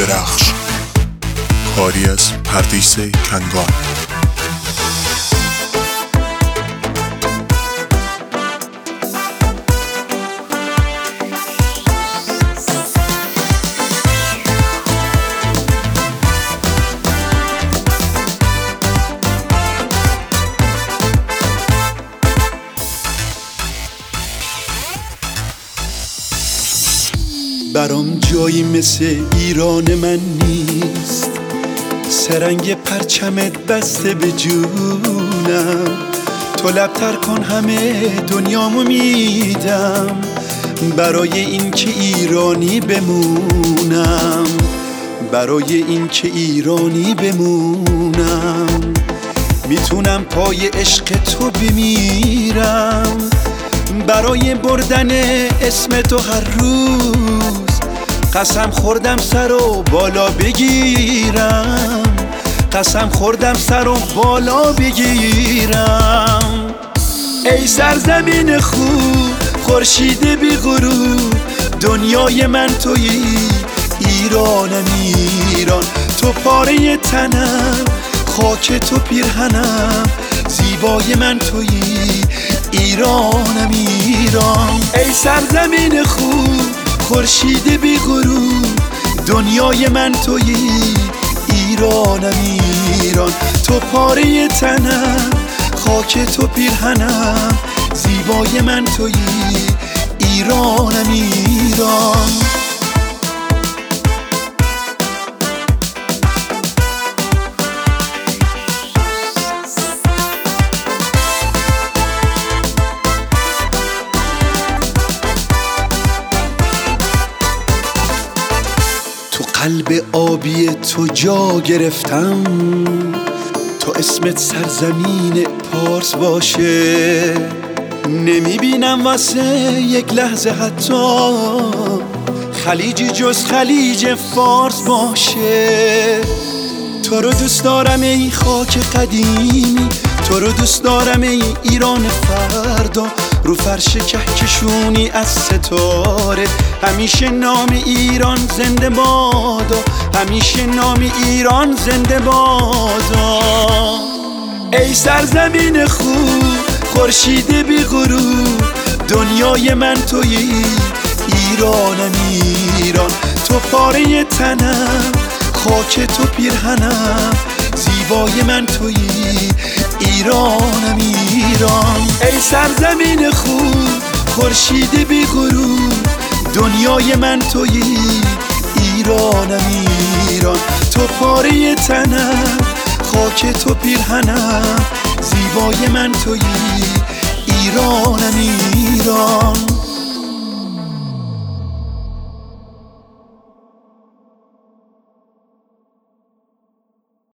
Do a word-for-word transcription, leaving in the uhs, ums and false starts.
درخش، کاری از پردیس کنگان. برام جایی مثل ایران من نیست، سرنگ پرچمت بسته به جونم. تو لبتر کن همه دنیامو میدم، برای این که ایرانی بمونم، برای این که ایرانی بمونم. میتونم پای عشق تو بمیرم، برای بردن اسم تو هر روز قسم خوردم سر و بالا بگیرم، قسم خوردم سر و بالا بگیرم. ای سرزمین خوب خورشید بی غروب، دنیای من تویی، ایرانم ایران. تو پاره تنم، خاک تو پیرهنم، زیبای من تویی، ایرانم ایران. ای سرزمین خوب خورشید بی غروب، دنیای من تویی، ایرانم ایران. تو پاره تنم، خاک تو پیرهنم، زیبای من تویی، ایرانم ایران. قلب آبی تو جا گرفتم، تو اسمت سرزمین پارس باشه. نمیبینم واسه یک لحظه حتی خلیجی جز خلیج فارس باشه. تو رو دوست دارم ای خاک قدیمی، تو رو دوست دارم ای ایران فردا. رو فرش کهکشونی از ستاره، همیشه نام ایران زنده بادا، همیشه نام ایران زنده بادا. ای سرزمین خوب خورشید بی غروب، دنیای من تویی، ایرانم ایران. تو پاره تنم، خاک تو پیرهنم، زیبای من تویی، ایرانم ایران. ای سرزمین خوب خورشید بی غروب، دنیای من تویی، ایرانم ایران. تو پاره تنم، خاک تو پیرهنم، زیبای من تویی، ایرانم ایران.